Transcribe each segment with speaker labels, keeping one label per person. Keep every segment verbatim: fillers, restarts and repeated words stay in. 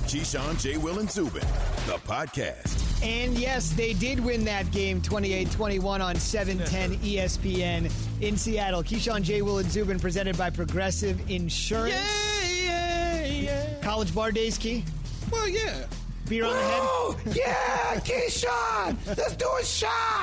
Speaker 1: Keyshawn, J. Will, and Zubin, the podcast.
Speaker 2: And yes, they did win that game twenty-eight twenty-one on seven ten E S P N in Seattle. Keyshawn, J. Will, and Zubin presented by Progressive Insurance.
Speaker 3: Yeah, yeah, yeah.
Speaker 2: College bar days, Key?
Speaker 3: Well, yeah.
Speaker 2: Beer on
Speaker 4: Whoa,
Speaker 2: the head?
Speaker 4: Yeah, Keyshawn, let's do a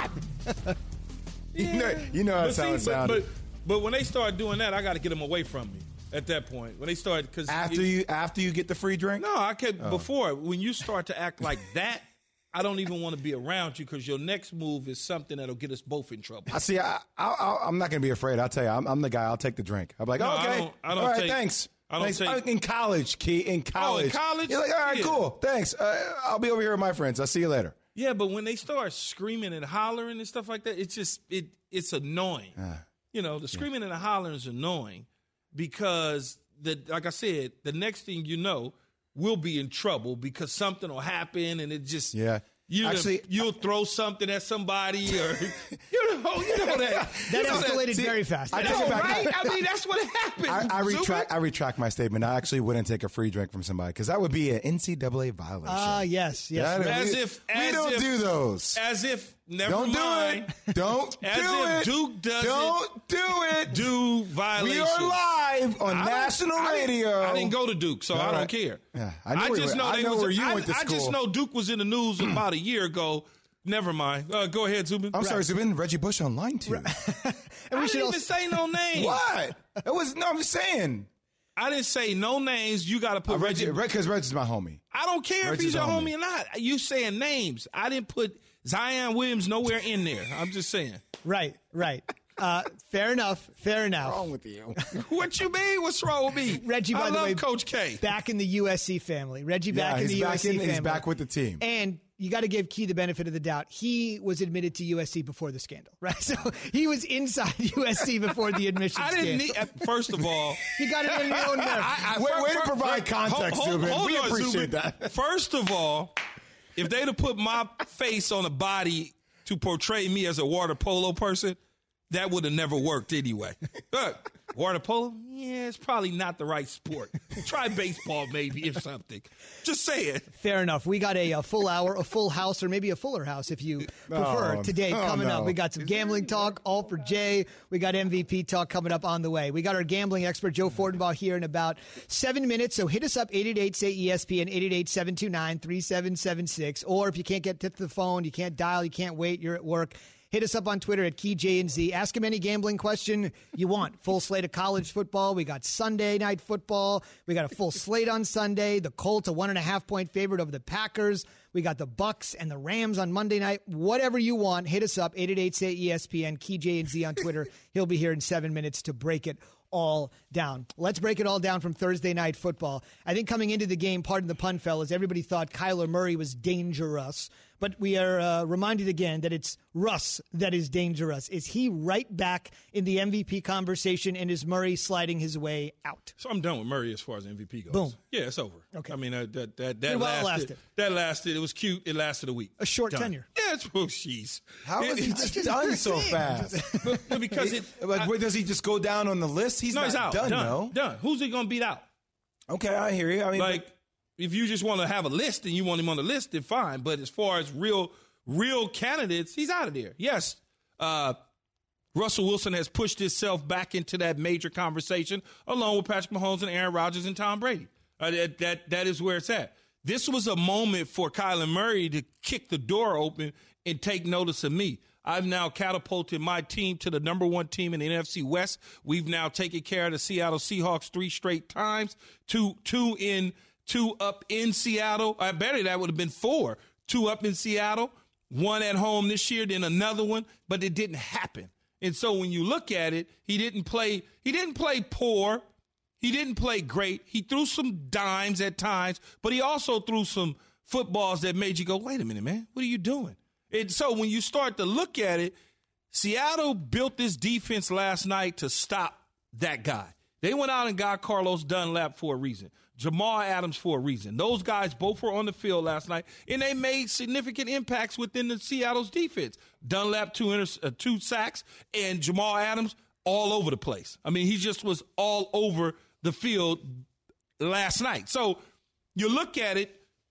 Speaker 4: shot.
Speaker 3: Yeah.
Speaker 4: You know, you know that's
Speaker 3: but
Speaker 4: how
Speaker 3: see,
Speaker 4: it sounded.
Speaker 3: But, but, but when they start doing that, I got to get them away from me at that point. When they start, because
Speaker 4: after you after you get the free drink?
Speaker 3: No, I can't. Oh. Before, when you start to act like that, I don't even want to be around you because your next move is something that'll get us both in trouble.
Speaker 4: I see. I, I, I'm not going to be afraid. I'll tell you. I'm, I'm the guy. I'll take the drink. I'm like,
Speaker 3: no,
Speaker 4: oh, okay,
Speaker 3: I don't, I don't
Speaker 4: all right,
Speaker 3: take,
Speaker 4: thanks.
Speaker 3: I don't
Speaker 4: thanks.
Speaker 3: take,
Speaker 4: in college, Key. In college,
Speaker 3: oh, in college,
Speaker 4: you're like, all right,
Speaker 3: yeah.
Speaker 4: cool, thanks. Uh, I'll be over here with my friends. I'll see you later.
Speaker 3: Yeah, but when they start screaming and hollering and stuff like that, it's just it it's annoying. Uh, you know, the screaming yeah. and the hollering is annoying because the like I said, the next thing you know, we'll be in trouble because something will happen and it just
Speaker 4: yeah.
Speaker 3: You
Speaker 4: Actually,
Speaker 3: you'll throw something at somebody, or you know, you know that
Speaker 2: that
Speaker 3: you know
Speaker 2: escalated
Speaker 3: that.
Speaker 2: See, very fast.
Speaker 4: I
Speaker 3: know,
Speaker 4: take it back.
Speaker 3: Right? I mean, that's what happened.
Speaker 4: I, I retract. I retract my statement. I actually wouldn't take a free drink from somebody because that would be an N C double A violation.
Speaker 2: Ah, uh, yes, yes.
Speaker 4: Yeah,
Speaker 3: as
Speaker 4: we,
Speaker 3: if
Speaker 4: we
Speaker 3: as
Speaker 4: don't
Speaker 3: if,
Speaker 4: do those.
Speaker 3: As if never
Speaker 4: don't
Speaker 3: mind.
Speaker 4: do it. Don't
Speaker 3: as
Speaker 4: do
Speaker 3: if
Speaker 4: it.
Speaker 3: Duke doesn't.
Speaker 4: Don't do it.
Speaker 3: Do violation.
Speaker 4: We are live on national
Speaker 3: I
Speaker 4: radio.
Speaker 3: I didn't go to Duke, so
Speaker 4: All
Speaker 3: I don't
Speaker 4: right.
Speaker 3: care.
Speaker 4: Yeah, I, know
Speaker 3: I just
Speaker 4: where,
Speaker 3: know
Speaker 4: I
Speaker 3: they
Speaker 4: know
Speaker 3: was,
Speaker 4: where you
Speaker 3: I,
Speaker 4: went to
Speaker 3: I
Speaker 4: school.
Speaker 3: just know Duke was in the news about a year ago. Never mind. Uh, go ahead, Zubin.
Speaker 4: I'm
Speaker 3: right.
Speaker 4: sorry, Zubin. Reggie Bush online too.
Speaker 2: and we
Speaker 3: I
Speaker 2: should
Speaker 3: didn't
Speaker 2: also
Speaker 3: even say no names.
Speaker 4: What? It was no. I'm just saying.
Speaker 3: I didn't say no names. You got to put
Speaker 4: uh, Reggie
Speaker 3: Reggie
Speaker 4: because Reggie's my homie.
Speaker 3: I don't care
Speaker 4: Reggie's
Speaker 3: if he's your
Speaker 4: homie.
Speaker 3: homie or not. You saying names. I didn't put Zion Williams nowhere in there. I'm just saying.
Speaker 2: Right, right. Uh, fair enough. Fair enough.
Speaker 4: What's wrong with you?
Speaker 3: What you mean? What's wrong with me?
Speaker 2: Reggie, by
Speaker 3: I
Speaker 2: the
Speaker 3: love
Speaker 2: way,
Speaker 3: Coach K.
Speaker 2: Back in the U S C family. Reggie back
Speaker 4: yeah,
Speaker 2: in the
Speaker 4: he's
Speaker 2: U S
Speaker 4: back
Speaker 2: C
Speaker 4: in,
Speaker 2: family.
Speaker 4: He's back with the team.
Speaker 2: And you got to give Key the benefit of the doubt. He was admitted to U S C before the scandal, right? So he was inside U S C before the admission
Speaker 3: I didn't
Speaker 2: scandal.
Speaker 3: need. First of all,
Speaker 2: you got it in your own mouth.
Speaker 3: I, I,
Speaker 4: Way,
Speaker 3: for,
Speaker 4: way
Speaker 3: for,
Speaker 4: to provide
Speaker 3: for,
Speaker 4: context,
Speaker 3: hold,
Speaker 4: Zubin.
Speaker 3: hold
Speaker 4: We
Speaker 3: on,
Speaker 4: appreciate
Speaker 3: Zubin.
Speaker 4: that.
Speaker 3: First of all, if they'd have put my face on a body to portray me as a water polo person, that would have never worked anyway. Look, water polo? Yeah, it's probably not the right sport. Try baseball maybe or something. Just say it.
Speaker 2: Fair enough. We got a, a full hour, a full house, or maybe a fuller house if you prefer.
Speaker 4: Oh,
Speaker 2: Today
Speaker 4: oh,
Speaker 2: coming
Speaker 4: no.
Speaker 2: up, we got some gambling talk, all for Jay. We got M V P talk coming up on the way. We got our gambling expert, Joe Fortenbaugh, here in about seven minutes. So hit us up, eight eight eight, say E S P N, eight eight eight, seven two nine, three seven seven six. Or if you can't get to the phone, you can't dial, you can't wait, you're at work, hit us up on Twitter at Key J and Z. Ask him any gambling question you want. Full slate of college football. We got Sunday night football. We got a full slate on Sunday. The Colts, a one and a half point favorite over the Packers. We got the Bucks and the Rams on Monday night. Whatever you want, hit us up. eight eight eight, say E S P N. Key J and Z on Twitter. He'll be here in seven minutes to break it all down. Let's break it all down from Thursday night football. I think coming into the game, pardon the pun, fellas, everybody thought Kyler Murray was dangerous. But we are uh, reminded again that it's Russ that is dangerous. Is he right back in the M V P conversation, and is Murray sliding his way out?
Speaker 3: So I'm done with Murray as far as M V P goes.
Speaker 2: Boom.
Speaker 3: Yeah, it's over.
Speaker 2: Okay.
Speaker 3: I mean, uh, that that that
Speaker 2: well
Speaker 3: lasted,
Speaker 2: lasted.
Speaker 3: That lasted. It was cute. It lasted a week.
Speaker 2: A short
Speaker 3: Done.
Speaker 2: tenure.
Speaker 3: Yeah, it's oh, jeez.
Speaker 4: How is he just done so fast?
Speaker 3: No, because it.
Speaker 4: Like,
Speaker 3: I,
Speaker 4: where does he just go down on the list? He's
Speaker 3: no,
Speaker 4: not
Speaker 3: he's out.
Speaker 4: done.
Speaker 3: Done.
Speaker 4: No,
Speaker 3: Done. Who's he gonna beat out?
Speaker 4: Okay, I hear you. I mean,
Speaker 3: Like, if you just want to have a list and you want him on the list, then fine. But as far as real, real candidates, he's out of there. Yes, uh, Russell Wilson has pushed himself back into that major conversation, along with Patrick Mahomes and Aaron Rodgers and Tom Brady. Uh, that, that that is where it's at. This was a moment for Kyler Murray to kick the door open and take notice of me. I've now catapulted my team to the number one team in the N F C West. We've now taken care of the Seattle Seahawks three straight times, two, two in, two up in Seattle. I bet that would have been four, two up in Seattle, one at home this year, then another one, but it didn't happen. And so when you look at it, he didn't play, he didn't play poor. He didn't play great. He threw some dimes at times, but he also threw some footballs that made you go, wait a minute, man, what are you doing? And so when you start to look at it, Seattle built this defense last night to stop that guy. They went out and got Carlos Dunlap for a reason, Jamal Adams for a reason. Those guys both were on the field last night, and they made significant impacts within the Seattle's defense. Dunlap, two, inter- uh, two sacks, and Jamal Adams all over the place. I mean, he just was all over the field last night. So you look at it,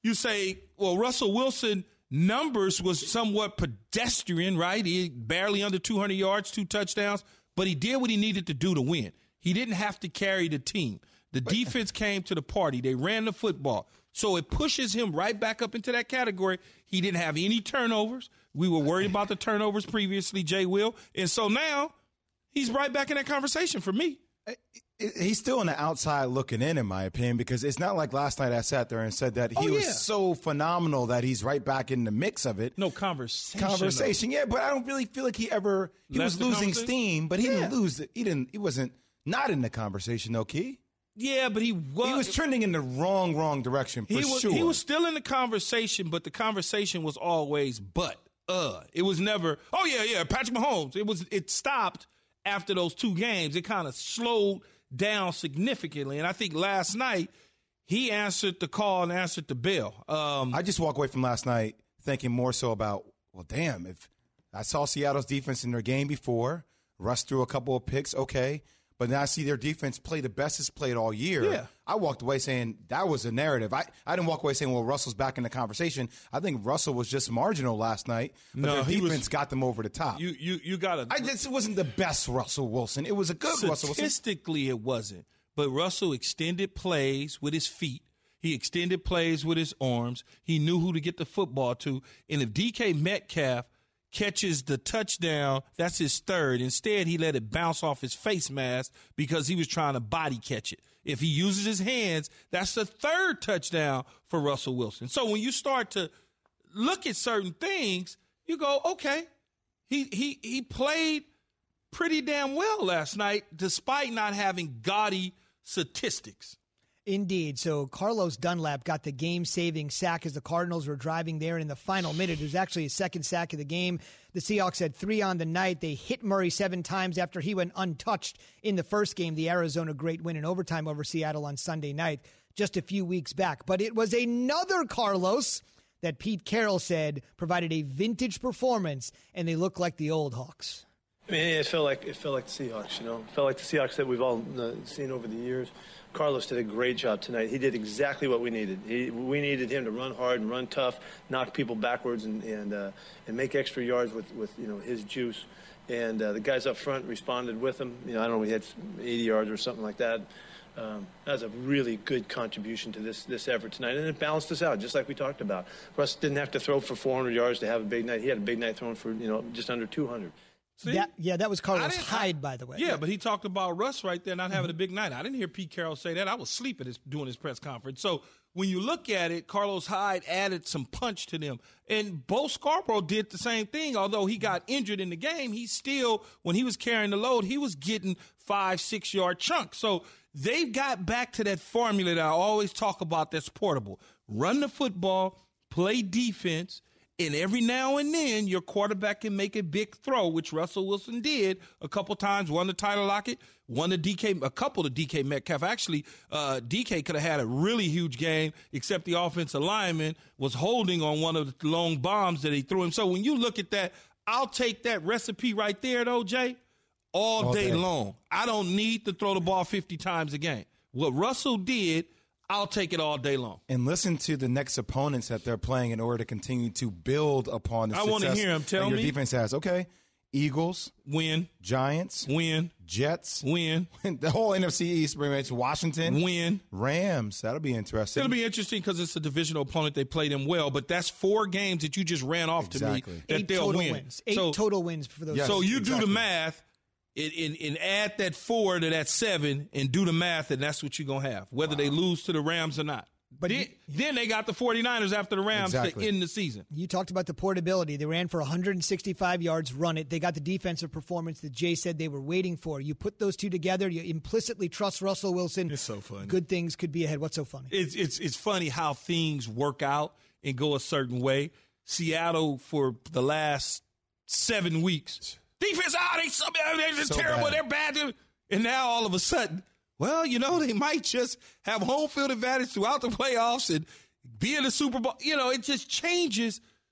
Speaker 3: you say, well, Russell Wilson numbers was somewhat pedestrian, right? He barely under two hundred yards, two touchdowns, but he did what he needed to do to win. He didn't have to carry the team. The defense came to the party. They ran the football. So it pushes him right back up into that category. He didn't have any turnovers. We were worried about the turnovers previously, Jay Will. And so now he's right back in that conversation for me.
Speaker 4: He's still on the outside looking in, in my opinion, because it's not like last night I sat there and said that he
Speaker 3: oh, yeah.
Speaker 4: was so phenomenal that he's right back in the mix of it.
Speaker 3: No conversation.
Speaker 4: Conversation,
Speaker 3: though.
Speaker 4: yeah, but I don't really feel like he ever he
Speaker 3: Left
Speaker 4: was losing steam, but he yeah. didn't lose it. He didn't. He wasn't not in the conversation, though, Key.
Speaker 3: Yeah, but he was.
Speaker 4: He was trending in the wrong, wrong direction for
Speaker 3: he was,
Speaker 4: sure.
Speaker 3: He was still in the conversation, but the conversation was always but. Uh, it was never. Oh yeah, yeah. Patrick Mahomes. It was. It stopped after those two games. It kind of slowed down significantly, and I think last night he answered the call and answered the bell. Um,
Speaker 4: I just walk away from last night thinking more so about, well, damn, if I saw Seattle's defense in their game before, Russ threw a couple of picks, okay. But now I see their defense play the best it's played all year.
Speaker 3: Yeah.
Speaker 4: I walked away saying that was a narrative. I, I didn't walk away saying, well, Russell's back in the conversation. I think Russell was just marginal last night, but
Speaker 3: no,
Speaker 4: their defense
Speaker 3: was,
Speaker 4: got them over the top.
Speaker 3: You you you got to.
Speaker 4: This wasn't the best Russell Wilson. It was a good Russell Wilson.
Speaker 3: Statistically, it wasn't. But Russell extended plays with his feet. He extended plays with his arms. He knew who to get the football to. And if D K Metcalf catches the touchdown, that's his third. Instead, he let it bounce off his face mask because he was trying to body catch it. If he uses his hands, that's the third touchdown for Russell Wilson. So when you start to look at certain things, you go, okay, he he he played pretty damn well last night despite not having gaudy statistics.
Speaker 2: Indeed. So Carlos Dunlap got the game-saving sack as the Cardinals were driving there in the final minute. It was actually his second sack of the game. The Seahawks had three on the night. They hit Murray seven times after he went untouched in the first game, the Arizona great win in overtime over Seattle on Sunday night, just a few weeks back. But it was another Carlos that Pete Carroll said provided a vintage performance, and they look like the old Hawks.
Speaker 5: I mean, it felt like it felt like the Seahawks, you know. It felt like the Seahawks that we've all uh, seen over the years. Carlos did a great job tonight. He did exactly what we needed. He, we needed him to run hard and run tough, knock people backwards, and and uh, and make extra yards with, with you know his juice. And uh, the guys up front responded with him. You know, I don't know, we had eighty yards or something like that. Um, that was a really good contribution to this this effort tonight, and it balanced us out, just like we talked about. Russ didn't have to throw for four hundred yards to have a big night. He had a big night throwing for you know just under two hundred.
Speaker 3: See?
Speaker 2: That, yeah, that was Carlos Hyde, by the way.
Speaker 3: Yeah, yeah, but he talked about Russ right there not having a big night. I didn't hear Pete Carroll say that. I was sleeping doing his press conference. So when you look at it, Carlos Hyde added some punch to them. And Bo Scarborough did the same thing. Although he got injured in the game, he still, when he was carrying the load, he was getting five, six-yard chunks. So they got back to that formula that I always talk about that's portable. Run the football, play defense, and every now and then, your quarterback can make a big throw, which Russell Wilson did a couple times. Won the Tyler Lockett, won the D K, a couple of D K Metcalf. Actually, uh, D K could have had a really huge game, except the offensive lineman was holding on one of the long bombs that he threw him. So when you look at that, I'll take that recipe right there, though, Jay, all, all day, day long. I don't need to throw the ball fifty times a game. What Russell did, I'll take it all day long.
Speaker 4: And listen to the next opponents that they're playing in order to continue to build upon the
Speaker 3: I
Speaker 4: success
Speaker 3: want to hear him. Tell
Speaker 4: that your
Speaker 3: me.
Speaker 4: defense has. Okay, Eagles,
Speaker 3: win.
Speaker 4: Giants,
Speaker 3: win.
Speaker 4: Jets,
Speaker 3: win.
Speaker 4: The whole N F C East, pretty much. Washington,
Speaker 3: win.
Speaker 4: Rams. That'll be interesting.
Speaker 3: It'll be interesting because it's a divisional opponent. They played them well, but that's four games that you just ran off
Speaker 4: exactly.
Speaker 3: to me that
Speaker 2: Eight
Speaker 3: they'll
Speaker 2: total
Speaker 3: win.
Speaker 2: wins. Eight
Speaker 3: so,
Speaker 2: total wins for those.
Speaker 4: Yes,
Speaker 3: so you
Speaker 4: exactly.
Speaker 3: do the math. And, and, and add that four to that seven and do the math, and that's what you're going to have, whether wow. they lose to the Rams or not. But then, then they got the 49ers after the Rams exactly. to end the season.
Speaker 2: You talked about the portability. They ran for one hundred sixty-five yards, run it. They got the defensive performance that Jay said they were waiting for. You put those two together, you implicitly trust Russell Wilson.
Speaker 3: It's so funny.
Speaker 2: Good things could be ahead. What's so funny?
Speaker 3: It's, it's, it's funny how things work out and go a certain way. Seattle, for the last seven weeks, defense out, they, they're so terrible, bad. they're bad. And now all of a sudden, well, you know, they might just have home field advantage throughout the playoffs and be in the Super Bowl. You know, it just changes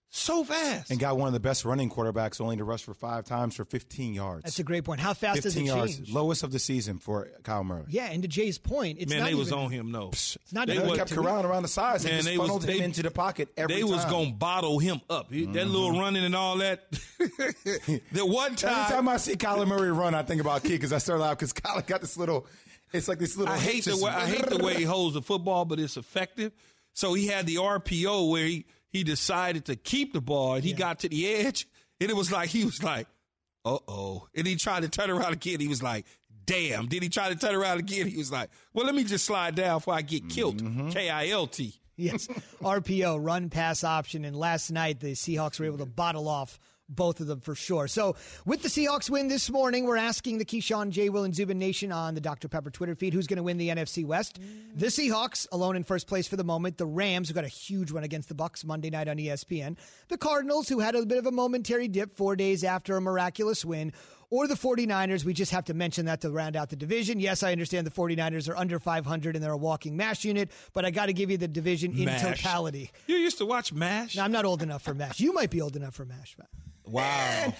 Speaker 3: So fast.
Speaker 4: And got one of the best running quarterbacks only to rush for five times for fifteen yards.
Speaker 2: That's a great point. How fast does it
Speaker 4: yards,
Speaker 2: change?
Speaker 4: Lowest of the season for Kyle Murray.
Speaker 2: Yeah, and to Jay's point, it's
Speaker 3: Man,
Speaker 2: not
Speaker 3: they
Speaker 2: even,
Speaker 3: was on him, no.
Speaker 2: It's not
Speaker 4: They
Speaker 2: even,
Speaker 4: kept Corral around the sides and
Speaker 3: Man,
Speaker 4: just
Speaker 3: they was-
Speaker 4: funneled him
Speaker 3: they-
Speaker 4: into the pocket every
Speaker 3: They
Speaker 4: time.
Speaker 3: was going to bottle him up. He- That little running and all that. The one time.
Speaker 4: Every time I see Kyler Murray run, I think about Key because I start laughing because Kyler got this little, it's like this little.
Speaker 3: I hate the way I hate the way he holds the football, but it's effective. So he had the R P O where he, he decided to keep the ball, and he yeah. got to the edge, and it was like he was like, "Uh oh!" And he tried to turn around again. He was like, "Damn!" Did he try to turn around again? He was like, "Well, let me just slide down before I get killed." Mm-hmm. K I L T.
Speaker 2: Yes, R P O, run pass option, and last night the Seahawks were able to bottle off both of them for sure. So with the Seahawks win this morning, we're asking the Keyshawn, J. Will, and Zubin Nation on the Doctor Pepper Twitter feed who's going to win the N F C West. Mm. The Seahawks, alone in first place for the moment. The Rams, who got a huge one against the Bucs Monday night on E S P N. The Cardinals, who had a bit of a momentary dip four days after a miraculous win. Or the 49ers. We just have to mention that to round out the division. Yes, I understand the 49ers are under five hundred and they're a walking MASH unit, but I got to give you the division in
Speaker 3: MASH.
Speaker 2: totality.
Speaker 3: You used to watch MASH?
Speaker 2: No, I'm not old enough for MASH. You might be old enough for MASH.
Speaker 3: Wow.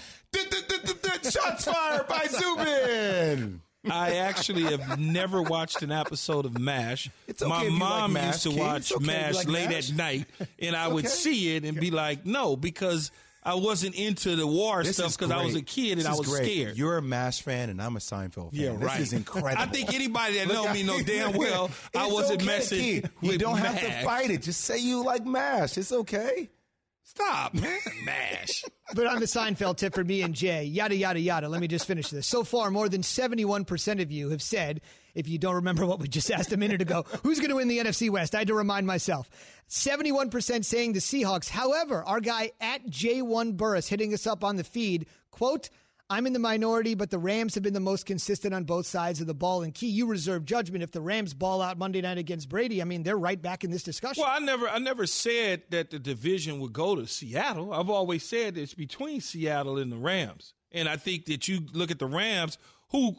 Speaker 4: Shots fired by Zubin.
Speaker 3: I actually have never watched an episode of MASH.
Speaker 4: It's okay
Speaker 3: My
Speaker 4: if you
Speaker 3: mom
Speaker 4: like
Speaker 3: used to
Speaker 4: MASH,
Speaker 3: watch
Speaker 4: okay
Speaker 3: MASH
Speaker 4: like
Speaker 3: late
Speaker 4: MASH.
Speaker 3: at night, and I
Speaker 4: It's
Speaker 3: would
Speaker 4: okay.
Speaker 3: see it and be like, no, because I wasn't into the war
Speaker 4: This
Speaker 3: stuff
Speaker 4: is
Speaker 3: because I was a
Speaker 4: great.
Speaker 3: kid and
Speaker 4: This
Speaker 3: I
Speaker 4: is
Speaker 3: was
Speaker 4: great.
Speaker 3: scared.
Speaker 4: You're a MASH fan and I'm a Seinfeld fan.
Speaker 3: Yeah,
Speaker 4: this
Speaker 3: right.
Speaker 4: is incredible.
Speaker 3: I think anybody that know me know damn well I
Speaker 4: It's
Speaker 3: wasn't
Speaker 4: okay,
Speaker 3: messing
Speaker 4: Keith. You
Speaker 3: with
Speaker 4: don't
Speaker 3: MASH.
Speaker 4: have to fight it. Just say you like MASH. It's okay.
Speaker 3: Stop, man. MASH.
Speaker 2: But on the Seinfeld tip for me and Jay, yada, yada, yada. Let me just finish this. So far, more than seventy-one percent of you have said, if you don't remember what we just asked a minute ago, who's going to win the N F C West? I had to remind myself. seventy-one percent saying the Seahawks. However, our guy at J one Burris hitting us up on the feed, quote, I'm in the minority, but the Rams have been the most consistent on both sides of the ball. And Key, you reserve judgment. If the Rams ball out Monday night against Brady, I mean, they're right back in this discussion.
Speaker 3: Well, I never I never said that the division would go to Seattle. I've always said it's between Seattle and the Rams. And I think that you look at the Rams, who,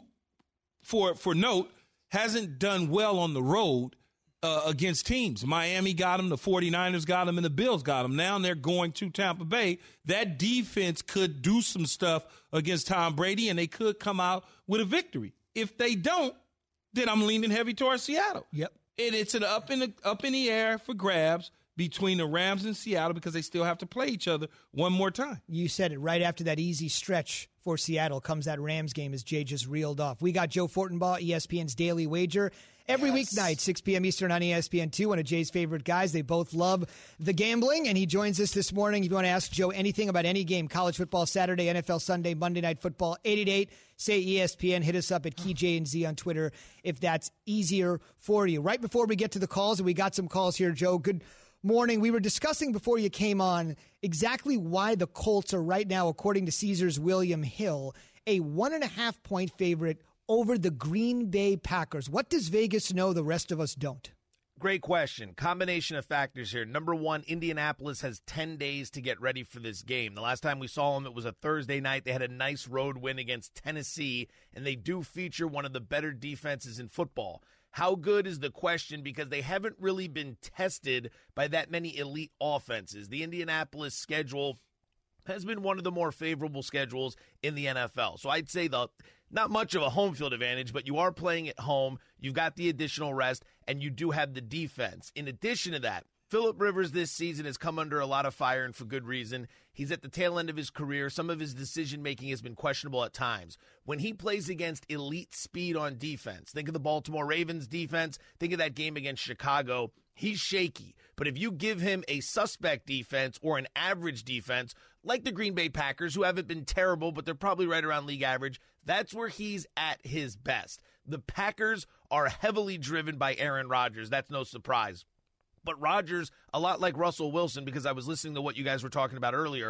Speaker 3: for for note, hasn't done well on the road uh, against teams. Miami got them, the 49ers got them, and the Bills got them. Now they're going to Tampa Bay. That defense could do some stuff against Tom Brady, and they could come out with a victory. If they don't, then I'm leaning heavy towards Seattle.
Speaker 2: Yep.
Speaker 3: And it's an up in the up in the air for grabs between the Rams and Seattle because they still have to play each other one more time.
Speaker 2: You said it. Right after that easy stretch for Seattle comes that Rams game as Jay just reeled off. We got Joe Fortenbaugh, E S P N's Daily Wager. Every
Speaker 4: Yes.
Speaker 2: weeknight, six p.m. Eastern on E S P N two, one of Jay's favorite guys. They both love the gambling, and he joins us this morning. If you want to ask Joe anything about any game, college football Saturday, N F L Sunday, Monday Night Football, eight eight eight, say E S P N. Hit us up at Key J and Z on Twitter if that's easier for you. Right before we get to the calls, and we got some calls here, Joe, good morning. We were discussing before you came on exactly why the Colts are right now, according to Caesars William Hill, a one and a half point favorite over the Green Bay Packers. What does Vegas know the rest of us don't?
Speaker 6: Great question. Combination of factors here. Number one, Indianapolis has ten days to get ready for this game. The last time we saw them, it was a Thursday night. They had a nice road win against Tennessee, and they do feature one of the better defenses in football. How good is the question because they haven't really been tested by that many elite offenses. The Indianapolis schedule has been one of the more favorable schedules in the N F L. So I'd say the not much of a home field advantage, but you are playing at home. You've got the additional rest, and you do have the defense. In addition to that, Phillip Rivers this season has come under a lot of fire, and for good reason. He's at the tail end of his career. Some of his decision-making has been questionable at times. When he plays against elite speed on defense, think of the Baltimore Ravens defense, think of that game against Chicago, he's shaky. But if you give him a suspect defense or an average defense, like the Green Bay Packers, who haven't been terrible, but they're probably right around league average, that's where he's at his best. The Packers are heavily driven by Aaron Rodgers. That's no surprise. But Rodgers, a lot like Russell Wilson, because I was listening to what you guys were talking about earlier,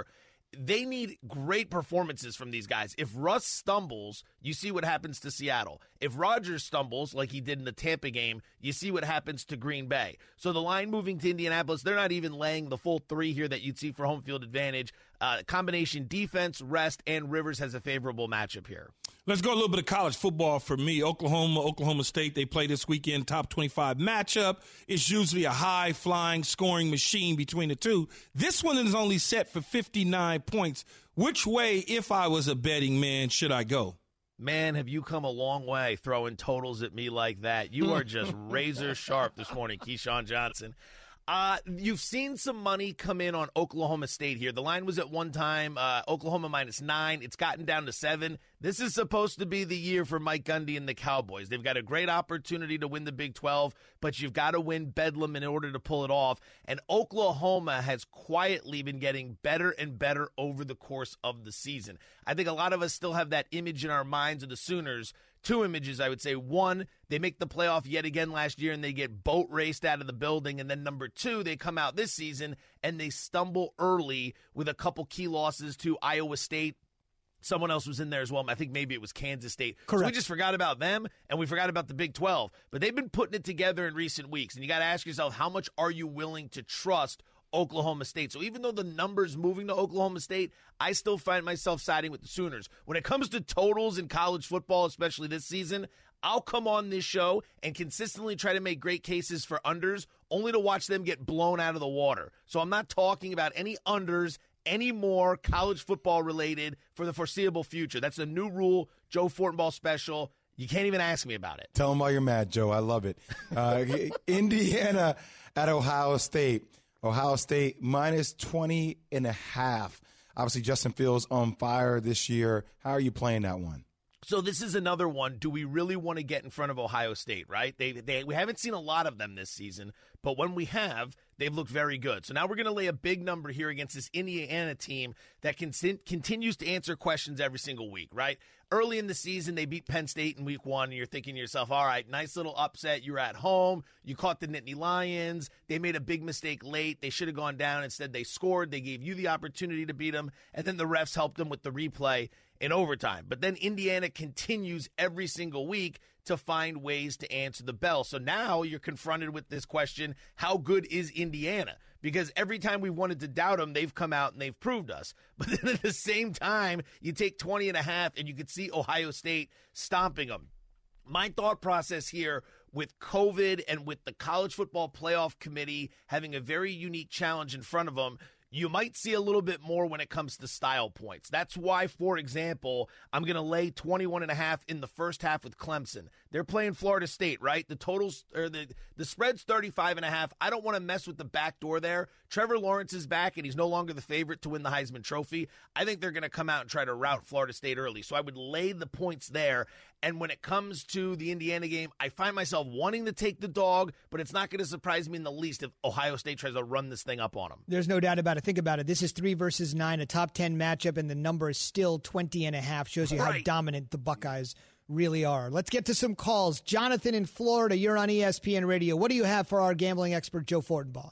Speaker 6: they need great performances from these guys. If Russ stumbles, you see what happens to Seattle. If Rodgers stumbles, like he did in the Tampa game, you see what happens to Green Bay. So the line moving to Indianapolis, they're not even laying the full three here that you'd see for home field advantage. Uh, combination defense, rest, and Rivers has a favorable matchup here.
Speaker 3: Let's go a little bit of college football for me. Oklahoma, Oklahoma State, they play this weekend, top twenty-five matchup. It's usually a high-flying scoring machine between the two. This one is only set for fifty-nine points. Which way, if I was a betting man, should I go?
Speaker 6: Man, have you come a long way throwing totals at me like that. You are just razor sharp this morning, Keyshawn Johnson. Uh, you've seen some money come in on Oklahoma State here. The line was at one time uh, Oklahoma minus nine. It's gotten down to seven. This is supposed to be the year for Mike Gundy and the Cowboys. They've got a great opportunity to win the Big twelve, but you've got to win Bedlam in order to pull it off. And Oklahoma has quietly been getting better and better over the course of the season. I think a lot of us still have that image in our minds of the Sooners. Two images, I would say. One, they make the playoff yet again last year and they get boat raced out of the building. And then number two, they come out this season and they stumble early with a couple key losses to Iowa State. Someone else was in there as well. I think maybe it was Kansas State.
Speaker 2: Correct.
Speaker 6: So we just forgot about them, and we forgot about the Big twelve. But they've been putting it together in recent weeks. And you got to ask yourself, how much are you willing to trust Oklahoma State? So even though the number's moving to Oklahoma State, I still find myself siding with the Sooners. When it comes to totals in college football, especially this season, I'll come on this show and consistently try to make great cases for unders, only to watch them get blown out of the water. So I'm not talking about any unders any more college football related for the foreseeable future. That's a new rule, Joe Fortenbaugh special. You can't even ask me about it.
Speaker 4: Tell them why you're mad, Joe. I love it. Uh, Indiana at Ohio State. Ohio State minus twenty and a half. Obviously, Justin Fields on fire this year. How are you playing that one?
Speaker 6: So this is another one. Do we really want to get in front of Ohio State, right? They, they We haven't seen a lot of them this season, but when we have, they've looked very good. So now we're going to lay a big number here against this Indiana team that can, continues to answer questions every single week, right? Early in the season, they beat Penn State in week one, and you're thinking to yourself, all right, nice little upset. You're at home. You caught the Nittany Lions. They made a big mistake late. They should have gone down. Instead, they scored. They gave you the opportunity to beat them, and then the refs helped them with the replay in overtime. But then Indiana continues every single week to find ways to answer the bell. So now you're confronted with this question, how good is Indiana? Because every time we wanted to doubt them, they've come out and they've proved us. But then at the same time, you take twenty and a half and you could see Ohio State stomping them. My thought process here with COVID and with the College Football Playoff Committee having a very unique challenge in front of them, you might see a little bit more when it comes to style points. That's why, for example, I'm going to lay twenty-one and a half in the first half with Clemson. They're playing Florida State, right? The totals or the the spread's thirty-five and a half. I don't want to mess with the back door there. Trevor Lawrence is back and he's no longer the favorite to win the Heisman Trophy. I think they're going to come out and try to rout Florida State early. So I would lay the points there. And when it comes to the Indiana game, I find myself wanting to take the dog, but it's not going to surprise me in the least if Ohio State tries to run this thing up on them.
Speaker 2: There's no doubt about it. Think about it. This is three versus nine, a top ten matchup, and the number is still twenty and a half. Shows you how
Speaker 6: right.
Speaker 2: dominant the Buckeyes really are. Let's get to some calls. Jonathan in Florida, you're on E S P N Radio. What do you have for our gambling expert, Joe Fortenbaugh?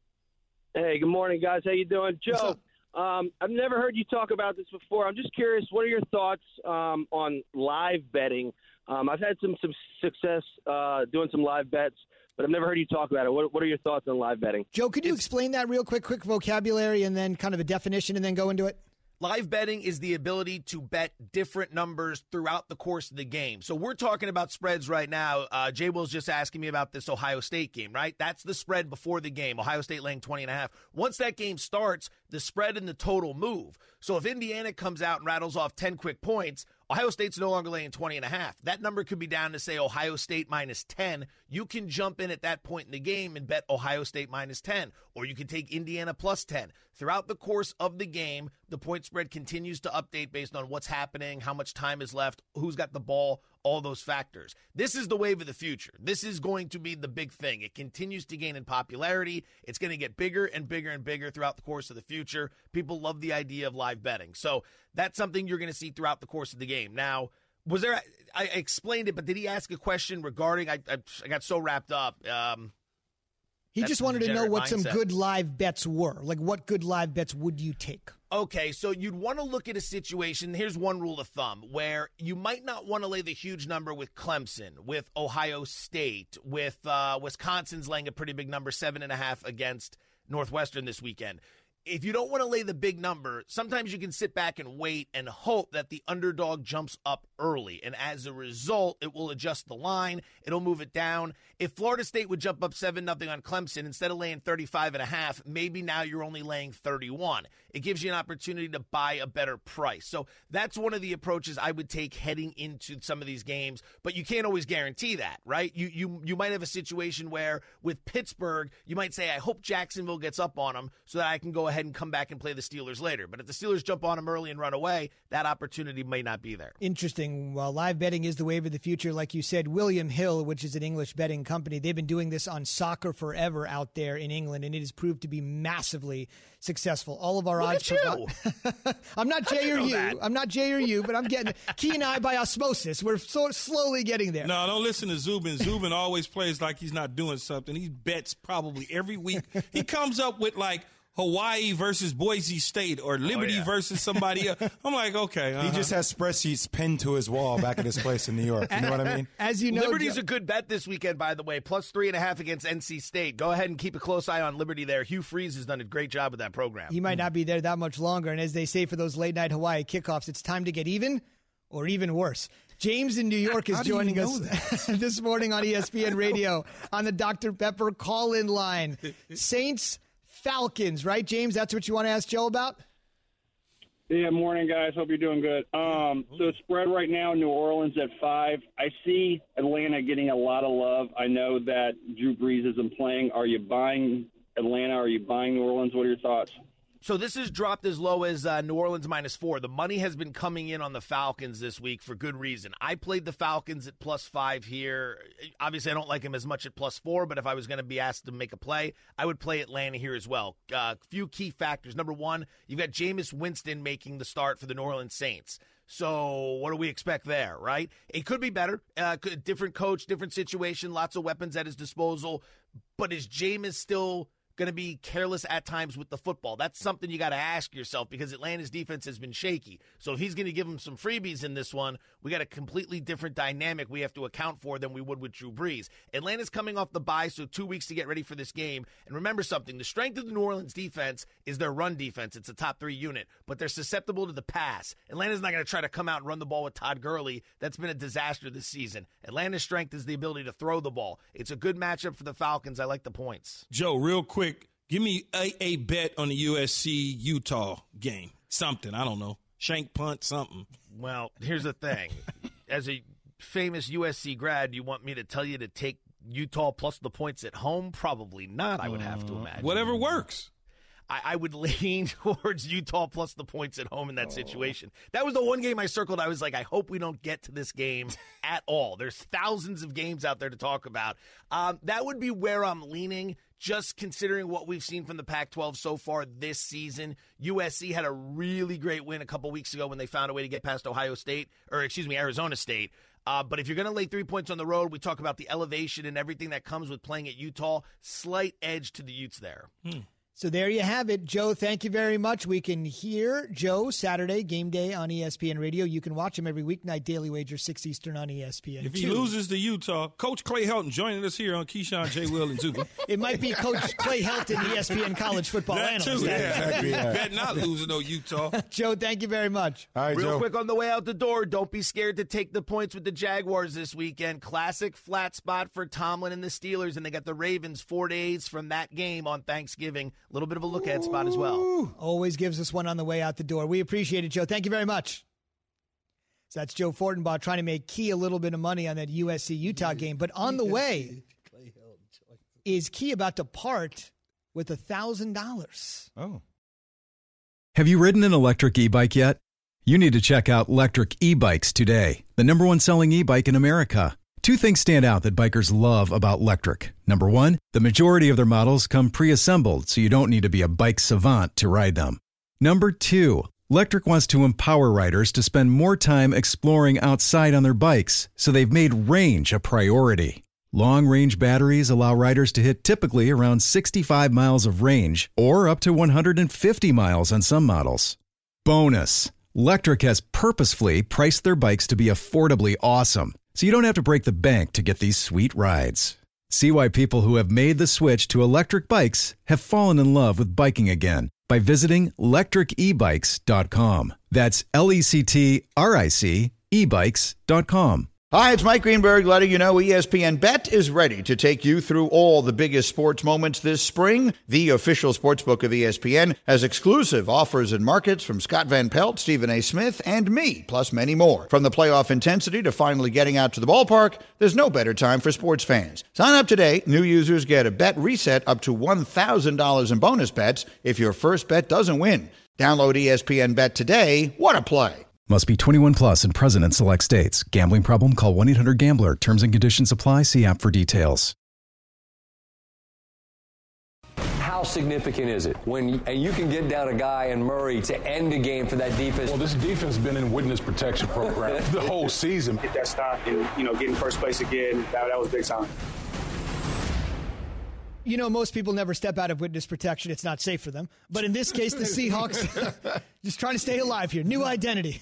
Speaker 7: Hey, good morning, guys. How you doing? Joe, um, I've never heard you talk about this before. I'm just curious, what are your thoughts um, on live betting? Um, I've had some, some success uh, doing some live bets, but I've never heard you talk about it. What, what are your thoughts on live betting?
Speaker 2: Joe, could you
Speaker 6: It's,
Speaker 2: explain that real quick, quick vocabulary and then kind of a definition and then go into it?
Speaker 6: Live betting is the ability to bet different numbers throughout the course of the game. So we're talking about spreads right now. Uh, Jay Will's just asking me about this Ohio State game, right? That's the spread before the game. Ohio State laying twenty and a half. Once that game starts, the spread and the total move. So if Indiana comes out and rattles off ten quick points, Ohio State's no longer laying twenty and a half. That number could be down to, say, Ohio State minus ten. You can jump in at that point in the game and bet Ohio State minus ten, or you can take Indiana plus ten. Throughout the course of the game, the point spread continues to update based on what's happening, how much time is left, who's got the ball, all those factors. This is the wave of the future. This is going to be the big thing. It continues to gain in popularity. It's going to get bigger and bigger and bigger throughout the course of the future. People love the idea of live betting. So that's something you're going to see throughout the course of the game. Now, was there, I explained it, but did he ask a question regarding, I, I, I got so wrapped up. Um,
Speaker 2: He just wanted to know what
Speaker 6: mindset.
Speaker 2: some good live bets were. Like, what good live bets would you take?
Speaker 6: Okay, so you'd want to look at a situation. Here's one rule of thumb where you might not want to lay the huge number with Clemson, with Ohio State, with uh, Wisconsin's laying a pretty big number, seven and a half against Northwestern this weekend. If you don't want to lay the big number, sometimes you can sit back and wait and hope that the underdog jumps up early. And as a result, it will adjust the line. It'll move it down. If Florida State would jump up seven nothing on Clemson, instead of laying thirty-five and a half, maybe now you're only laying thirty-one. It gives you an opportunity to buy a better price. So that's one of the approaches I would take heading into some of these games. But you can't always guarantee that, right? You you you might have a situation where with Pittsburgh, you might say, I hope Jacksonville gets up on them so that I can go ahead and come back and play the Steelers later. But if the Steelers jump on them early and run away, that opportunity may not be there.
Speaker 2: Interesting. Well, live betting is the wave of the future. Like you said, William Hill, which is an English betting company, they've been doing this on soccer forever out there in England, and it has proved to be massively successful. All of our
Speaker 6: Look
Speaker 2: odds.
Speaker 6: at you.
Speaker 2: Provi- I'm not Jay or
Speaker 6: you know
Speaker 2: you.
Speaker 6: that?
Speaker 2: I'm not Jay or you, but I'm getting Key and I by osmosis. We're so slowly getting there.
Speaker 3: No, don't listen to Zubin. Zubin always plays like he's not doing something. He bets probably every week. He comes up with like Hawaii versus Boise State or Liberty
Speaker 6: oh, yeah.
Speaker 3: versus somebody else. I'm like, okay. Uh-huh.
Speaker 4: He just has spreadsheets pinned to his wall back at his place in New York. You know what I mean?
Speaker 2: As you know,
Speaker 6: Liberty's
Speaker 2: Joe-
Speaker 6: a good bet this weekend, by the way. Plus three and a half against N C State. Go ahead and keep a close eye on Liberty there. Hugh Freeze has done a great job with that program.
Speaker 2: he might not be there that much longer. And as they say for those late night Hawaii kickoffs, it's time to get even or even worse. James in New York is
Speaker 4: How do you
Speaker 2: joining
Speaker 4: know
Speaker 2: us this morning on E S P N Radio on the Doctor Pepper call-in line. Saints, Falcons, right, James? That's what you want to ask Joe about?
Speaker 8: Yeah, morning, guys. Hope you're doing good. Um, so spread right now, New Orleans at five. I see Atlanta getting a lot of love. I know that Drew Brees isn't playing. Are you buying Atlanta? Are you buying New Orleans? What are your thoughts?
Speaker 6: So this is dropped as low as uh, New Orleans minus four. The money has been coming in on the Falcons this week for good reason. I played the Falcons at plus five here. Obviously, I don't like them as much at plus four, but if I was going to be asked to make a play, I would play Atlanta here as well. A uh, few key factors. Number one, you've got Jameis Winston making the start for the New Orleans Saints. So what do we expect there, right? It could be better. Uh, different coach, different situation, lots of weapons at his disposal. But is Jameis still going to be careless at times with the football? That's something you got to ask yourself because Atlanta's defense has been shaky. So if he's going to give him some freebies in this one, we got a completely different dynamic we have to account for than we would with Drew Brees. Atlanta's coming off the bye, so two weeks to get ready for this game. And remember something, the strength of the New Orleans defense is their run defense. It's a top three unit, but they're susceptible to the pass. Atlanta's not going to try to come out and run the ball with Todd Gurley. That's been a disaster this season. Atlanta's strength is the ability to throw the ball. It's a good matchup for the Falcons. I like the points.
Speaker 3: Joe, real quick, give me a, a bet on the U S C Utah game. Something. I don't know. Shank punt, something.
Speaker 6: Well, here's the thing. As a famous U S C grad, you want me to tell you to take Utah plus the points at home? Probably not, I would have to imagine.
Speaker 3: Whatever works.
Speaker 6: I, I would lean towards Utah plus the points at home in that situation. That was the one game I circled. I was like, I hope we don't get to this game at all. There's thousands of games out there to talk about. Um, that would be where I'm leaning. Just considering what we've seen from the Pac twelve so far this season, U S C had a really great win a couple weeks ago when they found a way to get past Ohio State, or excuse me, Arizona State. Uh, but if you're going to lay three points on the road, we talk about the elevation and everything that comes with playing at Utah. Slight edge to the Utes there.
Speaker 3: Hmm.
Speaker 2: So there you have it. Joe, thank you very much. We can hear Joe Saturday, game day on E S P N Radio. You can watch him every weeknight, Daily Wager, six Eastern on E S P N.
Speaker 3: If he loses to Utah, Coach Clay Helton joining us here on Keyshawn, J. Will, and Zubin.
Speaker 2: It might be Coach Clay Helton, E S P N college football
Speaker 3: That
Speaker 2: analyst.
Speaker 3: too,
Speaker 2: That
Speaker 3: yeah.
Speaker 2: is.
Speaker 4: Exactly, yeah.
Speaker 3: Bet not losing no Utah.
Speaker 2: Joe, thank you very much.
Speaker 4: All right,
Speaker 6: Real
Speaker 4: Joe.
Speaker 6: quick on the way out the door, don't be scared to take the points with the Jaguars this weekend. Classic flat spot for Tomlin and the Steelers, and they got the Ravens four days from that game on Thanksgiving. A little bit of a look-ahead spot as well.
Speaker 2: Ooh, always gives us one on the way out the door. We appreciate it, Joe. Thank you very much. So that's Joe Fortenbaugh trying to make Key a little bit of money on that U S C Utah game. But on the way, is Key about to part with one thousand dollars?
Speaker 4: Oh.
Speaker 9: Have you ridden an electric e-bike yet? You need to check out Lectric E-Bikes today, the number one selling e-bike in America. Two things stand out that bikers love about Lectric. Number one, the majority of their models come pre-assembled, so you don't need to be a bike savant to ride them. Number two, Lectric wants to empower riders to spend more time exploring outside on their bikes, so they've made range a priority. Long-range batteries allow riders to hit typically around sixty-five miles of range, or up to one hundred fifty miles on some models. Bonus. Lectric has purposefully priced their bikes to be affordably awesome, so you don't have to break the bank to get these sweet rides. See why people who have made the switch to electric bikes have fallen in love with biking again by visiting lectric e bikes dot com. That's L E C T R I C e bikes dot com.
Speaker 10: Hi, it's Mike Greenberg letting you know E S P N Bet is ready to take you through all the biggest sports moments this spring. The official sportsbook of E S P N has exclusive offers and markets from Scott Van Pelt, Stephen A. Smith, and me, plus many more. From the playoff intensity to finally getting out to the ballpark, there's no better time for sports fans. Sign up today. New users get a bet reset up to one thousand dollars in bonus bets if your first bet doesn't win. Download E S P N Bet today. What a play.
Speaker 9: Must be twenty-one plus and present in select states. Gambling problem? Call one eight hundred gambler. Terms and conditions apply. See app for details.
Speaker 11: How significant is it when and you can get down a guy in Murray to end a game for that defense?
Speaker 12: Well, this defense has been in witness protection program the whole season.
Speaker 13: Get that stop and, you know, getting first place again, that, that was big time.
Speaker 2: You know, most people never step out of witness protection. It's not safe for them. But in this case, the Seahawks just trying to stay alive here. New identity.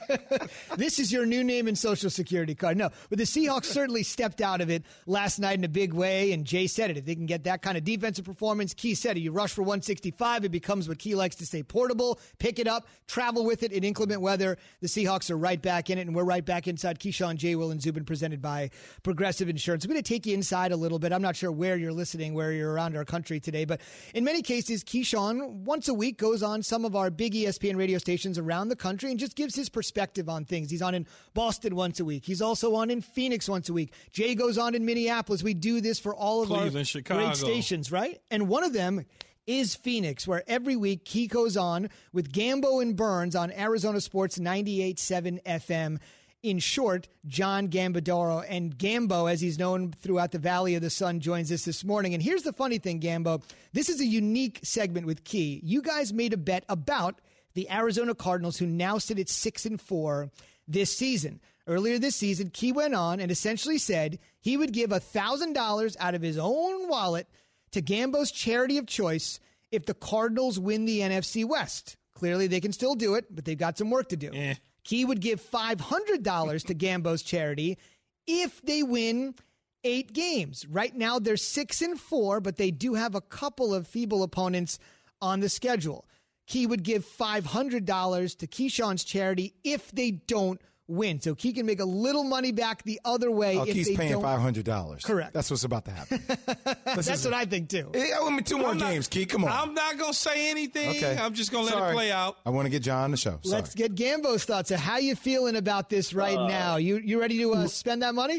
Speaker 2: This is your new name and social security card. No, but the Seahawks certainly stepped out of it last night in a big way. And Jay said it. If they can get that kind of defensive performance, Key said it. You rush for one sixty-five, it becomes what Key likes to say, portable. Pick it up, travel with it in inclement weather. The Seahawks are right back in it, and we're right back inside Keyshawn, J. Will, and Zubin, presented by Progressive Insurance. I'm going to take you inside a little bit. I'm not sure where you're listening, where you're around our country today, but in many cases, Keyshawn once a week goes on some of our big E S P N radio stations around the country and just gives his perspective on things. He's on in Boston once a week. He's also on in Phoenix once a week. Jay goes on in Minneapolis. We do this for all of
Speaker 3: Cleveland,
Speaker 2: our
Speaker 3: Chicago.
Speaker 2: great stations, right? And one of them is Phoenix, where every week Key goes on with Gambo and Burns on Arizona Sports ninety-eight point seven F M. In short, John Gambadoro. And Gambo, as he's known throughout the Valley of the Sun, joins us this morning. And here's the funny thing, Gambo. This is a unique segment with Key. You guys made a bet about the Arizona Cardinals, who now sit at six and four this season. Earlier this season, Key went on and essentially said he would give one thousand dollars out of his own wallet to Gambo's charity of choice if the Cardinals win the N F C West. Clearly, they can still do it, but they've got some work to do.
Speaker 3: Eh.
Speaker 2: Key would give five hundred dollars to Gambo's charity if they win eight games. Right now, they're six and four, but they do have a couple of feeble opponents on the schedule. Key would give five hundred dollars to Keyshawn's charity if they don't win. So Key can make a little money back the other way.
Speaker 4: Oh,
Speaker 2: if
Speaker 4: Key's
Speaker 2: they
Speaker 4: paying
Speaker 2: don't...
Speaker 4: five hundred dollars.
Speaker 2: Correct.
Speaker 4: That's what's about to happen.
Speaker 2: That's
Speaker 4: is,
Speaker 2: what I think, too.
Speaker 4: Yeah, I want two more
Speaker 3: I'm not,
Speaker 4: games, Key. Come on.
Speaker 3: I'm not going to say anything.
Speaker 4: Okay.
Speaker 3: I'm just going to let
Speaker 4: Sorry.
Speaker 3: it play out.
Speaker 4: I want to get John on the show. Sorry.
Speaker 2: Let's get Gambo's thoughts. So how you feeling about this right
Speaker 7: Uh,
Speaker 2: now? You you ready to uh, spend that money?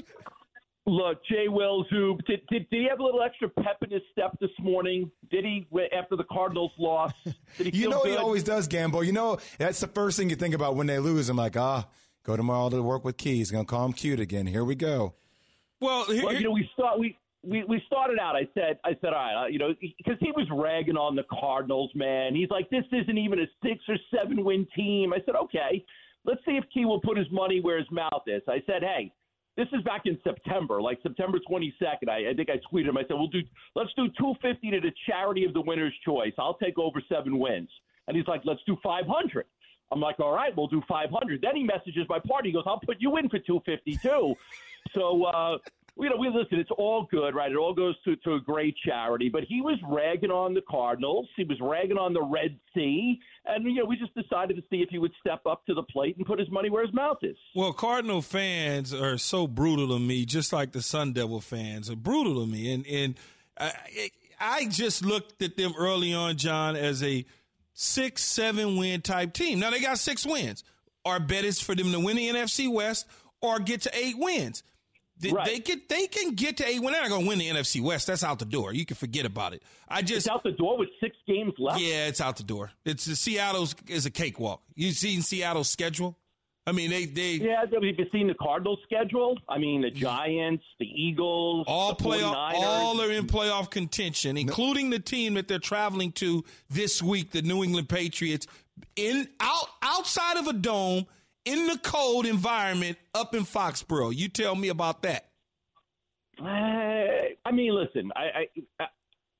Speaker 7: Look, Jay Will, Zub, did, did, did he have a little extra pep in his step this morning? Did he, after the Cardinals lost? Did he
Speaker 4: You
Speaker 7: feel
Speaker 4: know
Speaker 7: good?
Speaker 4: he always does, Gambo. You know, that's the first thing you think about when they lose. I'm like, ah, go tomorrow to work with Key. He's going to call him cute again. Here we go.
Speaker 3: Well, here,
Speaker 7: Well, you know, we start we. We, we started out, I said, I said, all right, uh, you know, because he was ragging on the Cardinals, man. He's like, this isn't even a six or seven win team. I said, okay, let's see if Key will put his money where his mouth is. I said, hey, this is back in September, like September twenty-second. I, I think I tweeted him. I said, we'll do, let's do two hundred fifty to the charity of the winner's choice. I'll take over seven wins. And he's like, let's do five hundred. I'm like, all right, we'll do five hundred. Then he messages my party. He goes, I'll put you in for two hundred fifty too. So, uh, you know, we listen, it's all good, right? It all goes to, to a great charity. But he was ragging on the Cardinals. He was ragging on the Red Sea. And, you know, we just decided to see if he would step up to the plate and put his money where his mouth is.
Speaker 3: Well, Cardinal fans are so brutal to me, just like the Sun Devil fans are brutal to me. And, and I, I just looked at them early on, John, as a six, seven win type team. Now, they got six wins. Our bet is for them to win the N F C West or get to eight wins. They,
Speaker 7: right.
Speaker 3: they get they can get to eight. We're not going to win the N F C West. That's out the door. You can forget about it. I just
Speaker 7: it's out the door with six games left.
Speaker 3: Yeah, it's out the door. It's the Seattle's is a cakewalk. You seen Seattle's schedule? I mean, they they
Speaker 7: yeah. Have you seen the Cardinals' schedule? I mean, the Giants, the Eagles,
Speaker 3: all
Speaker 7: the
Speaker 3: playoff,
Speaker 7: forty-niners.
Speaker 3: all are in playoff contention, including the team that they're traveling to this week, the New England Patriots, in out outside of a dome. In the cold environment up in Foxborough. You tell me about that.
Speaker 7: Uh, I mean, listen, I, I,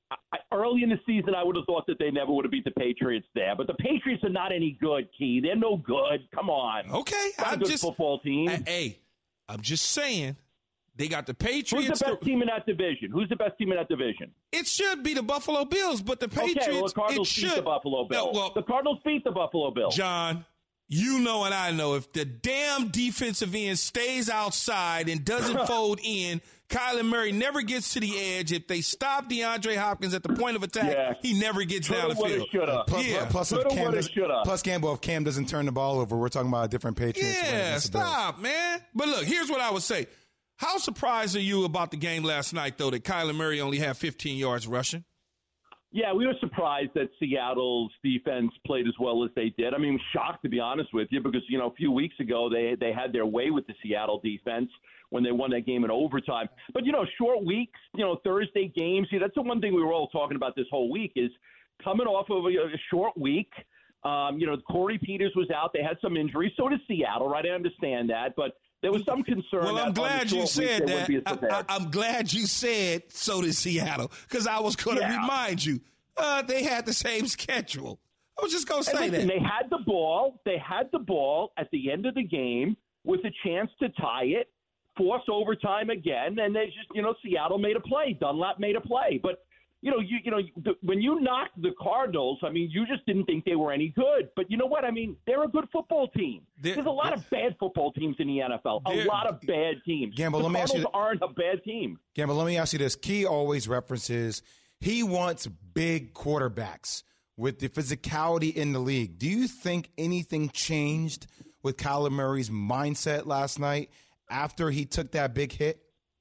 Speaker 14: I, early in the season, I would have thought that they never would have beat the Patriots there. But the Patriots are not any good, Key. They're no good. Come on.
Speaker 3: Okay.
Speaker 14: Not
Speaker 3: I'm
Speaker 14: a good
Speaker 3: just,
Speaker 14: football team.
Speaker 3: Hey, I'm just saying. They got the Patriots.
Speaker 14: Who's the best team in that division? Who's the best team in that division?
Speaker 3: It should be the Buffalo Bills, but the Patriots.
Speaker 14: Okay, well, the Cardinals
Speaker 3: it
Speaker 14: beat
Speaker 3: should.
Speaker 14: the Buffalo Bills.
Speaker 3: No, well,
Speaker 14: the Cardinals beat the Buffalo Bills.
Speaker 3: John, you know and I know if the damn defensive end stays outside and doesn't fold in, Kyler Murray never gets to the edge. If they stop DeAndre Hopkins at the point of attack, yeah. he never gets
Speaker 14: Coulda,
Speaker 3: down the field.
Speaker 14: Shoulda.
Speaker 4: Plus,
Speaker 3: yeah.
Speaker 4: plus, if
Speaker 14: Coulda,
Speaker 4: Cam
Speaker 14: woulda,
Speaker 4: does,
Speaker 14: shoulda.
Speaker 4: plus, Campbell, if Cam doesn't turn the ball over, we're talking about a different Patriots.
Speaker 3: Yeah, stop, man. But look, here's what I would say. How surprised are you about the game last night, though, that Kyler Murray only had fifteen yards rushing?
Speaker 14: Yeah, we were surprised that Seattle's defense played as well as they did. I mean, shocked, to be honest with you, because, you know, a few weeks ago they they had their way with the Seattle defense when they won that game in overtime. But, you know, short weeks, you know, Thursday games, see, that's the one thing we were all talking about this whole week is coming off of a, a short week. Um, you know, Corey Peters was out. They had some injuries. So did Seattle, right? I understand that. But there was some concern.
Speaker 3: Well, I'm
Speaker 14: that
Speaker 3: glad you said that.
Speaker 14: I,
Speaker 3: I, I'm glad you said so did Seattle, because I was going to
Speaker 14: yeah.
Speaker 3: remind you uh, they had the same schedule. I was just going to say
Speaker 14: listen,
Speaker 3: that.
Speaker 14: They had the ball. They had the ball at the end of the game with a chance to tie it, force overtime again, and they just, you know, Seattle made a play. Dunlap made a play. But, you know, you you know, the, when you knocked the Cardinals, I mean, you just didn't think they were any good. But you know what? I mean, they're a good football team. They're, There's a lot of bad football teams in the N F L. A lot of bad teams.
Speaker 4: Gamble,
Speaker 14: the
Speaker 4: let me
Speaker 14: Cardinals
Speaker 4: ask you,
Speaker 14: aren't a bad team.
Speaker 4: Gamble, let me ask you this. Key always references he wants big quarterbacks with the physicality in the league. Do you think anything changed with Kyler Murray's mindset last night after he took that big hit?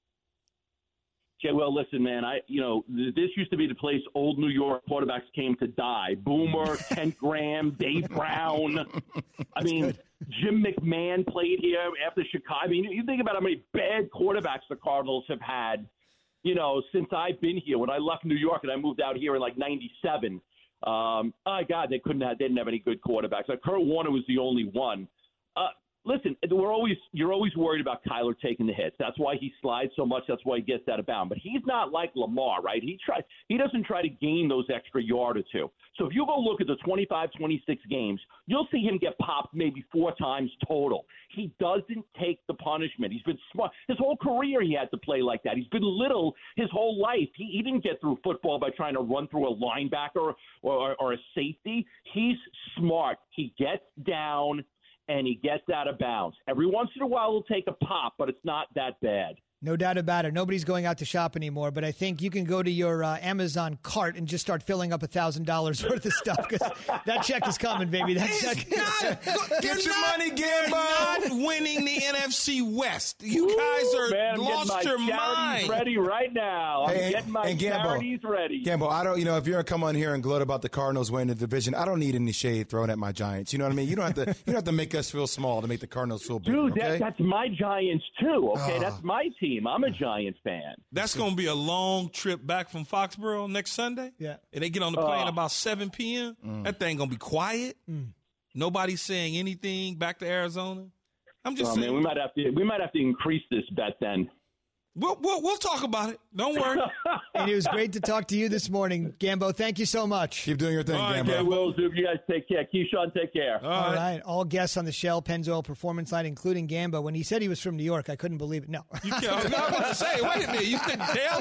Speaker 14: Okay, well, listen, man, I you know, this used to be the place old New York quarterbacks came to die. Boomer, Kent Graham, Dave Brown. I mean, good. Jim McMahon played here after Chicago. I mean, you think about how many bad quarterbacks the Cardinals have had, you know, since I've been here. When I left New York and I moved out here in like ninety-seven, um, oh, God, they couldn't have, they didn't have any good quarterbacks. Like Kurt Warner was the only one. Uh, Listen, we're always you're always worried about Kyler taking the hits. That's why he slides so much. That's why he gets out of bounds. But he's not like Lamar, right? He try he doesn't try to gain those extra yard or two. So if you go look at the twenty-five, twenty-six games, you'll see him get popped maybe four times total. He doesn't take the punishment. He's been smart. His whole career he had to play like that. He's been little his whole life. He, he didn't get through football by trying to run through a linebacker or, or, or a safety. He's smart. He gets down and he gets out of bounds. Every once in a while he'll take a pop, but it's not that bad.
Speaker 2: No doubt about it. Nobody's going out to shop anymore, but I think you can go to your uh, Amazon cart and just start filling up one thousand dollars worth of stuff, because that check is coming, baby. That check.
Speaker 3: Not,
Speaker 4: Get your
Speaker 3: not,
Speaker 4: money, Gambo.
Speaker 3: Not winning the N F C West. You Ooh, guys are
Speaker 14: man,
Speaker 3: lost your
Speaker 14: mind.
Speaker 3: mind.
Speaker 14: Ready right now. I'm
Speaker 4: hey,
Speaker 14: getting my
Speaker 4: and Gambo,
Speaker 14: charities ready.
Speaker 4: Gambo, I don't, you know, if you're going to come on here and gloat about the Cardinals winning the division, I don't need any shade thrown at my Giants. You know what I mean? You don't have to, you don't have to make us feel small to make the Cardinals feel big.
Speaker 14: Dude,
Speaker 4: okay?
Speaker 14: that, that's my Giants too, okay?
Speaker 4: Oh.
Speaker 14: That's my team. I'm a Giants fan.
Speaker 3: That's going to be a long trip back from Foxborough next Sunday.
Speaker 2: Yeah.
Speaker 3: And they get on the plane
Speaker 14: uh,
Speaker 3: about seven p.m.
Speaker 4: Mm.
Speaker 3: That thing going to be quiet. Mm. Nobody's saying anything back to Arizona. I'm just
Speaker 14: oh,
Speaker 3: saying.
Speaker 14: Man, we might have to we might have to increase this bet then.
Speaker 3: We'll, we'll, we'll talk about it. Don't worry.
Speaker 2: And it was great to talk to you this morning, Gambo. Thank you so much.
Speaker 4: Keep doing your thing,
Speaker 3: All right,
Speaker 4: Gambo.
Speaker 14: Yeah, Will, Zoop, you guys take care. Keyshawn, take care.
Speaker 3: All,
Speaker 2: All
Speaker 3: right.
Speaker 2: right. All guests on the Shell Pennzoil Performance Line, including Gambo. When he said he was from New York, I couldn't believe it. No.
Speaker 3: You can't, I was about to say, wait a minute. You couldn't tell?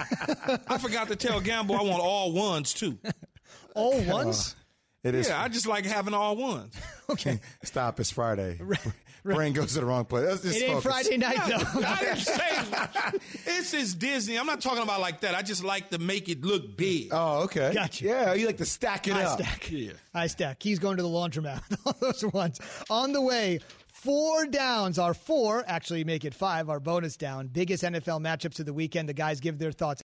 Speaker 3: I forgot to tell Gambo I want all ones, too.
Speaker 2: All ones?
Speaker 4: It is.
Speaker 3: Yeah, I just like having all ones.
Speaker 2: Okay.
Speaker 4: Stop. It's Friday.
Speaker 2: Right.
Speaker 4: Brain goes to the wrong place. Let's just
Speaker 2: It ain't
Speaker 4: focus.
Speaker 2: Friday night, though.
Speaker 3: I didn't say this is Disney. I'm not talking about like that. I just like to make it look big.
Speaker 4: Oh, okay.
Speaker 2: Gotcha.
Speaker 4: Yeah, you like to stack it
Speaker 2: High
Speaker 4: up.
Speaker 2: stack.
Speaker 3: Yeah.
Speaker 2: High stack. He's going to the laundromat. All those ones. On the way, four downs. Our four, actually make it five, our bonus down. Biggest N F L matchups of the weekend. The guys give their thoughts.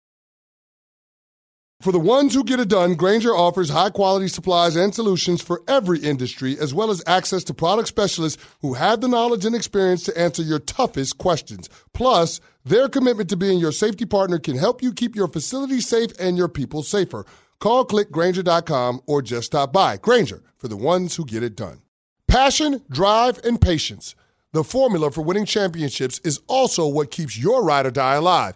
Speaker 15: For the ones who get it done, Grainger offers high-quality supplies and solutions for every industry, as well as access to product specialists who have the knowledge and experience to answer your toughest questions. Plus, their commitment to being your safety partner can help you keep your facility safe and your people safer. Call, click Grainger dot com, or just stop by. Grainger, for the ones who get it done. Passion, drive, and patience. The formula for winning championships is also what keeps your ride or die alive.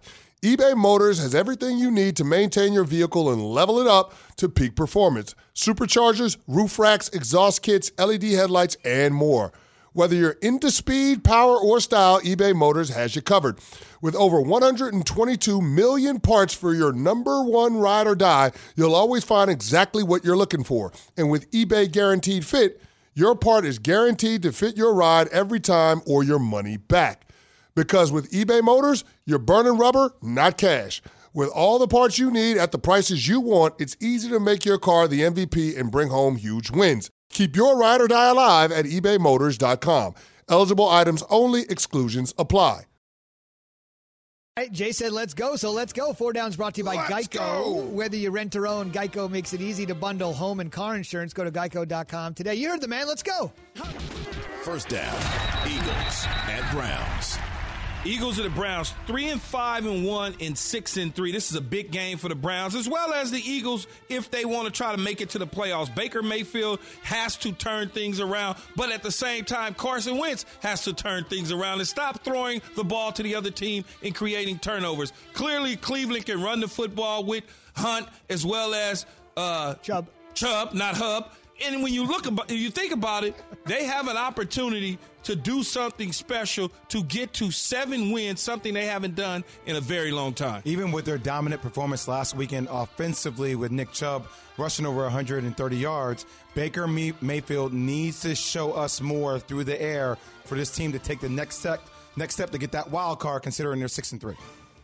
Speaker 15: eBay Motors has everything you need to maintain your vehicle and level it up to peak performance. Superchargers, roof racks, exhaust kits, L E D headlights, and more. Whether you're into speed, power, or style, eBay Motors has you covered. With over one hundred twenty-two million parts for your number one ride or die, you'll always find exactly what you're looking for. And with eBay Guaranteed Fit, your part is guaranteed to fit your ride every time or your money back. Because with eBay Motors, you're burning rubber, not cash. With all the parts you need at the prices you want, it's easy to make your car the M V P and bring home huge wins. Keep your ride or die alive at ebay motors dot com. Eligible items only. Exclusions apply.
Speaker 2: All right, Jay said let's go, so let's go. Four Downs brought to you by
Speaker 15: Let's
Speaker 2: Geico.
Speaker 15: go.
Speaker 2: Whether you rent or own, Geico makes it easy to bundle home and car insurance. Go to geico dot com today. You heard the man. Let's go.
Speaker 1: First down, Eagles at Browns.
Speaker 3: Eagles and the Browns, three and five and one and six and three. This is a big game for the Browns, as well as the Eagles, if they want to try to make it to the playoffs. Baker Mayfield has to turn things around, but at the same time, Carson Wentz has to turn things around and stop throwing the ball to the other team and creating turnovers. Clearly, Cleveland can run the football with Hunt as well as uh,
Speaker 2: Chubb.
Speaker 3: Chubb, not Hub. And when you look about, you think about it, they have an opportunity to do something special to get to seven wins, something they haven't done in a very long time.
Speaker 4: Even with their dominant performance last weekend offensively with Nick Chubb rushing over one hundred thirty yards, Baker Mayfield needs to show us more through the air for this team to take the next step, next step to get that wild card, considering they're six and three.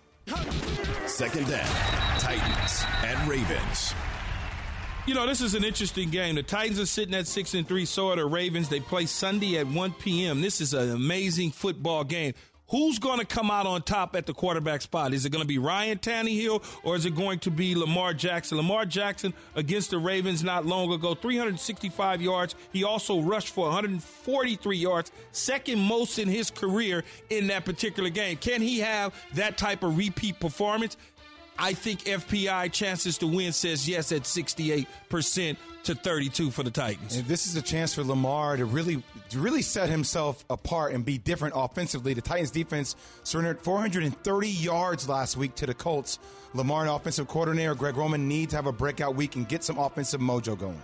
Speaker 1: Second down, Titans at Ravens.
Speaker 3: You know, this is an interesting game. The Titans are sitting at six and three. So are the Ravens. They play Sunday at one p.m. This is an amazing football game. Who's going to come out on top at the quarterback spot? Is it going to be Ryan Tannehill or is it going to be Lamar Jackson? Lamar Jackson against the Ravens not long ago, three hundred sixty-five yards. He also rushed for one hundred forty-three yards, second most in his career in that particular game. Can he have that type of repeat performance? I think F P I chances to win says yes at sixty-eight percent to thirty-two for the Titans.
Speaker 4: And this is a chance for Lamar to really to really set himself apart and be different offensively. The Titans defense surrendered four hundred thirty yards last week to the Colts. Lamar, an offensive coordinator, Greg Roman, need to have a breakout week and get some offensive mojo going.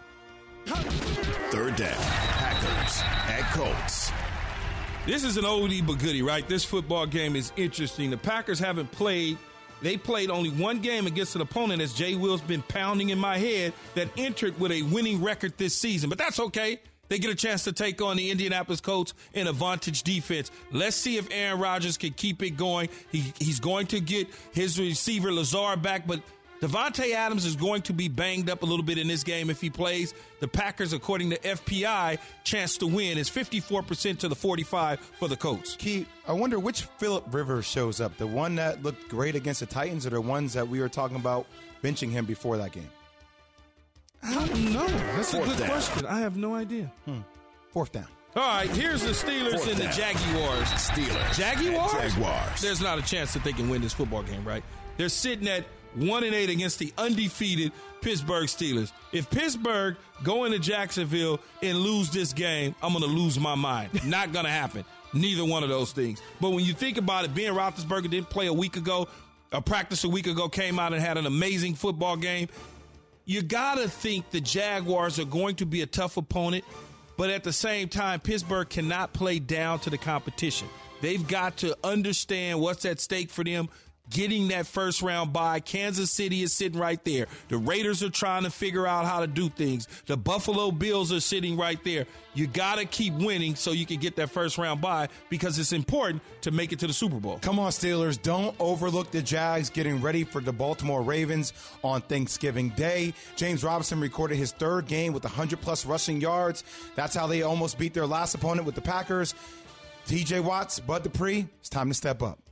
Speaker 1: Third down, Packers at Colts.
Speaker 3: This is an oldie but goodie, right? This football game is interesting. The Packers haven't played. They played only one game against an opponent, as Jay Will's been pounding in my head, that entered with a winning record this season. But that's okay. They get a chance to take on the Indianapolis Colts in a vantage defense. Let's see if Aaron Rodgers can keep it going. He, he's going to get his receiver Lazard back, but Devontae Adams is going to be banged up a little bit in this game if he plays. The Packers, according to F P I, chance to win is fifty-four percent to the forty-five for the Colts.
Speaker 4: Keith, I wonder which Phillip Rivers shows up, the one that looked great against the Titans or the ones that we were talking about benching him before that game?
Speaker 3: I don't know. That's
Speaker 1: Fourth
Speaker 3: a good
Speaker 1: down.
Speaker 3: question. I have no idea.
Speaker 4: Hmm. Fourth down.
Speaker 3: All right, here's the Steelers
Speaker 1: Fourth
Speaker 3: and the
Speaker 1: down.
Speaker 3: Jaguars.
Speaker 1: Steelers
Speaker 3: Jaguars?
Speaker 1: at Jaguars.
Speaker 3: There's not a chance that they can win this football game, right? They're sitting at one and eight against the undefeated Pittsburgh Steelers. If Pittsburgh go into Jacksonville and lose this game, I'm going to lose my mind. Not going to happen. Neither one of those things. But when you think about it, Ben Roethlisberger didn't play a week ago, a practice a week ago, came out and had an amazing football game. You got to think the Jaguars are going to be a tough opponent, but at the same time, Pittsburgh cannot play down to the competition. They've got to understand what's at stake for them. Getting that first round bye. Kansas City is sitting right there. The Raiders are trying to figure out how to do things. The Buffalo Bills are sitting right there. You got to keep winning so you can get that first round bye because it's important to make it to the Super Bowl.
Speaker 4: Come on, Steelers. Don't overlook the Jags getting ready for the Baltimore Ravens on Thanksgiving Day. James Robinson recorded his third game with one hundred plus rushing yards. That's how they almost beat their last opponent with the Packers. T J Watts, Bud Dupree, it's time to step up.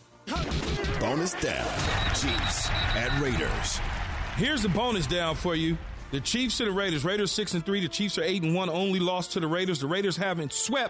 Speaker 1: Bonus down, Chiefs at Raiders.
Speaker 3: Here's the bonus down for you. The Chiefs and the Raiders. Raiders six and three. The Chiefs are eight and one. Only lost to the Raiders. The Raiders haven't swept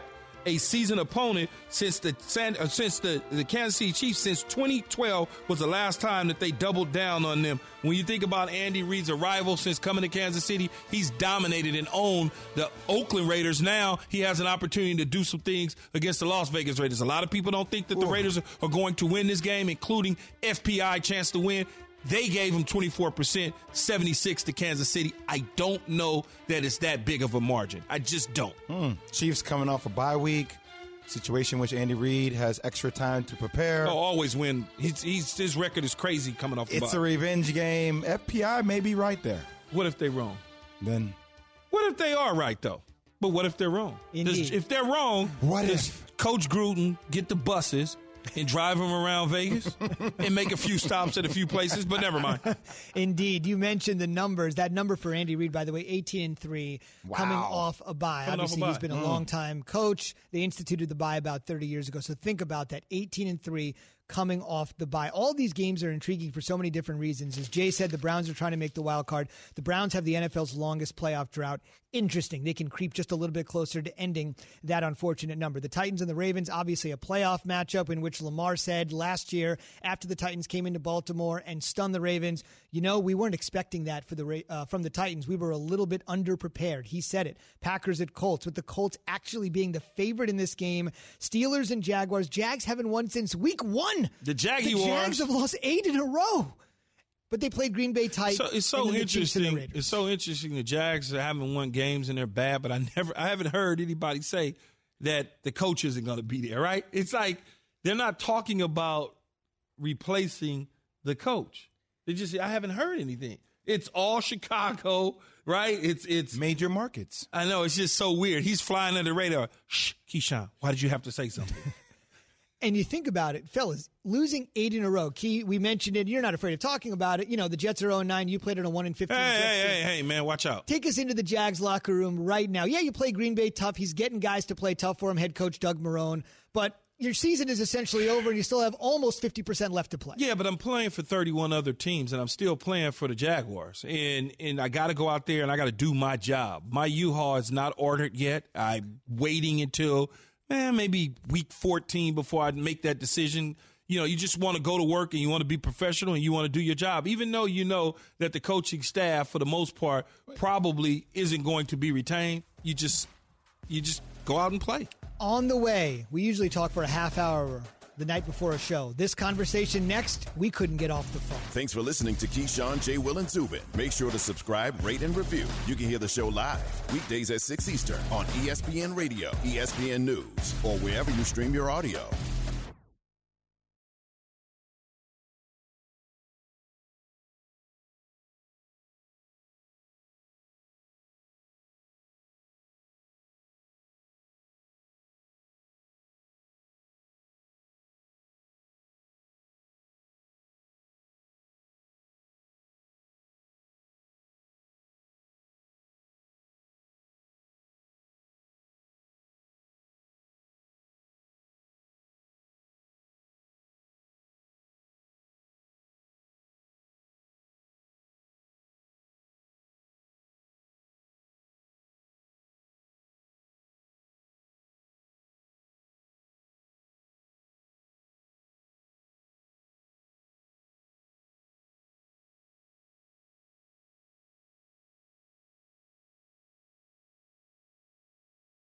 Speaker 3: a seasoned opponent since the San, uh, since the, the Kansas City Chiefs since twenty twelve was the last time that they doubled down on them. When you think about Andy Reid's arrival since coming to Kansas City, he's dominated and owned the Oakland Raiders. Now he has an opportunity to do some things against the Las Vegas Raiders. A lot of people don't think that the Ooh. Raiders are going to win this game, including F P I chance to win. They gave him twenty-four percent, seventy-six to Kansas City. I don't know that it's that big of a margin. I just don't.
Speaker 4: Hmm. Chiefs coming off a bye week, situation which Andy Reid has extra time to prepare.
Speaker 3: Oh, always win. He's, he's, his record is crazy coming off the bye.
Speaker 4: It's a revenge game. F P I may be right there.
Speaker 3: What if they're wrong?
Speaker 4: Then.
Speaker 3: What if they are right, though? But what if they're wrong? Does, if they're wrong,
Speaker 4: what
Speaker 3: does
Speaker 4: if
Speaker 3: Coach Gruden get the buses and drive them around Vegas and make a few stops at a few places, but never mind.
Speaker 2: Indeed. You mentioned the numbers. That number for Andy Reid, by the way, eighteen and three,
Speaker 4: wow.
Speaker 2: coming off a bye.
Speaker 3: Coming
Speaker 2: Obviously,
Speaker 3: off a
Speaker 2: he's
Speaker 3: bye.
Speaker 2: been a
Speaker 3: Mm.
Speaker 2: long-time coach. They instituted the bye about thirty years ago. So think about that, eighteen and three coming off the bye. All these games are intriguing for so many different reasons. As Jay said, the Browns are trying to make the wild card. The Browns have the N F L's longest playoff drought. Interesting. They can creep just a little bit closer to ending that unfortunate number. The Titans and the Ravens, obviously a playoff matchup in which Lamar said last year after the Titans came into Baltimore and stunned the Ravens, you know, we weren't expecting that for the uh, from the Titans. We were a little bit underprepared. He said it. Packers at Colts, with the Colts actually being the favorite in this game. Steelers and Jaguars. Jags haven't won since week one.
Speaker 3: The Jaguars.
Speaker 2: The Jags have lost eight in a row. But they played Green Bay tight.
Speaker 3: So it's so interesting. It's so interesting. The Jags haven't won games and they're bad, but I never, I haven't heard anybody say that the coach isn't going to be there. Right? It's like they're not talking about replacing the coach. They just, I haven't heard anything. It's all Chicago, right? It's it's
Speaker 4: major markets.
Speaker 3: I know. It's just so weird. He's flying under the radar. Shh, Keyshawn, why did you have to say something?
Speaker 2: And you think about it, fellas, losing eight in a row. Key, we mentioned it. You're not afraid of talking about it. You know, the Jets are oh and nine. You played it on one and fifteen.
Speaker 3: Hey,
Speaker 2: Jets
Speaker 3: hey,
Speaker 2: team.
Speaker 3: hey, hey, man, watch out.
Speaker 2: Take us into the Jags locker room right now. Yeah, you play Green Bay tough. He's getting guys to play tough for him, head coach Doug Marrone. But your season is essentially over, and you still have almost fifty percent left to play.
Speaker 3: Yeah, but I'm playing for thirty-one other teams, and I'm still playing for the Jaguars. And and I got to go out there, and I got to do my job. My U-Haul is not ordered yet. I'm waiting until, man, maybe week fourteen before I make that decision. You know, you just want to go to work, and you want to be professional, and you want to do your job, even though you know that the coaching staff, for the most part, probably isn't going to be retained. You just you just go out and play.
Speaker 2: On the way, we usually talk for a half hour the night before a show. This conversation next, we couldn't get off the phone.
Speaker 1: Thanks for listening to Keyshawn, J. Will, and Zubin. Make sure to subscribe, rate, and review. You can hear the show live weekdays at six Eastern on E S P N Radio, E S P N News, or wherever you stream your audio.